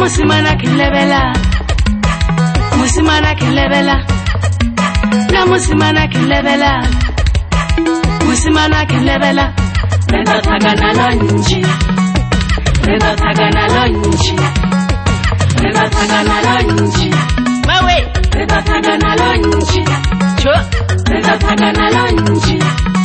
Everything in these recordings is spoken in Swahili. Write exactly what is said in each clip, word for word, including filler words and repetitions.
musimana kilebela musimana kilebela na musimana kilebela musimana kilebela renda tagana lonji renda tagana lonji renda tagana lonji mawe renda tagana lonji cho renda tagana lonji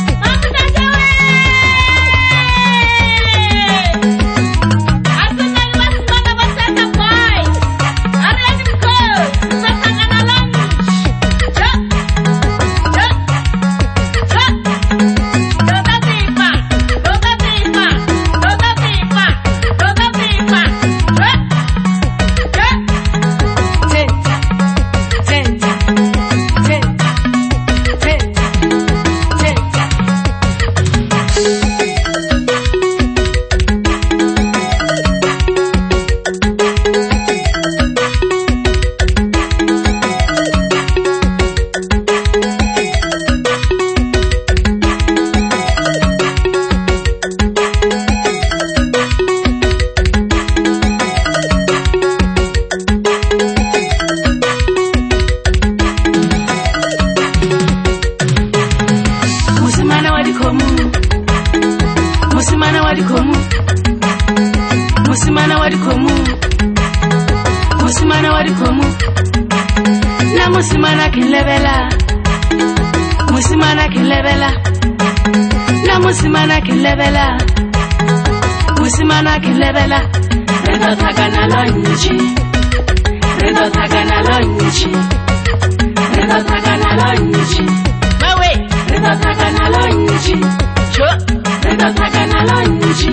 musimana wadikomu musimana wadikomu musimana wadikomu na musimana kilebela musimana kilebela na musimana kilebela musimana kilebela renda tagana lonji renda tagana lonji renda tagana lonji mawe renda tagana lonji cho renda tagana lonji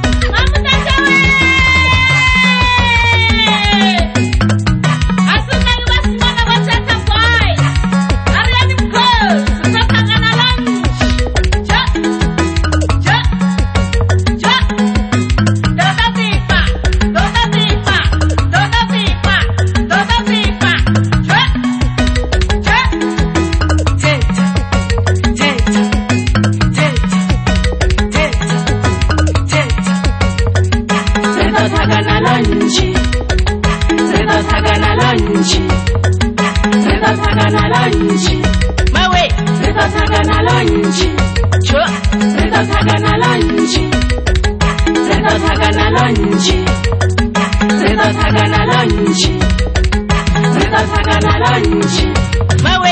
tagana lonji renda tagana lonji renda tagana lonji mawe renda tagana lonji cho renda tagana lonji renda tagana lonji renda tagana lonji renda tagana lonji mawe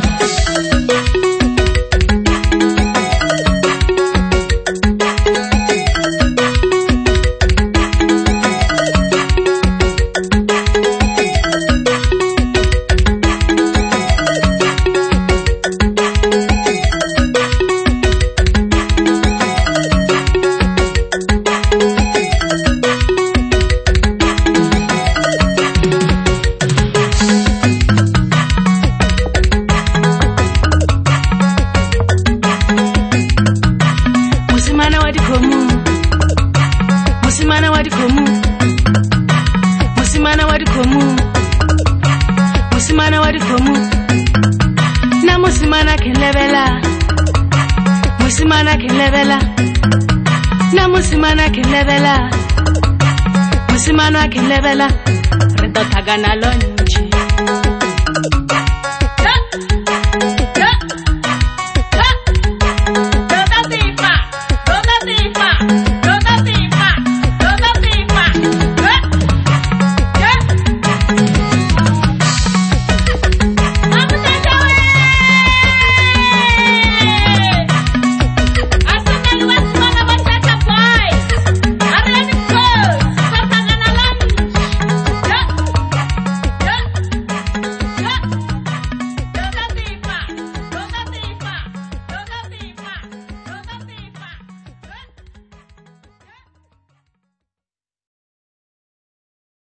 musimana wadikomu musimana wadikomu musimana wadikomu musimana wadikomu na musimana kilebela musimana kilebela na musimana kilebela musimana kilebela renda tagana lonji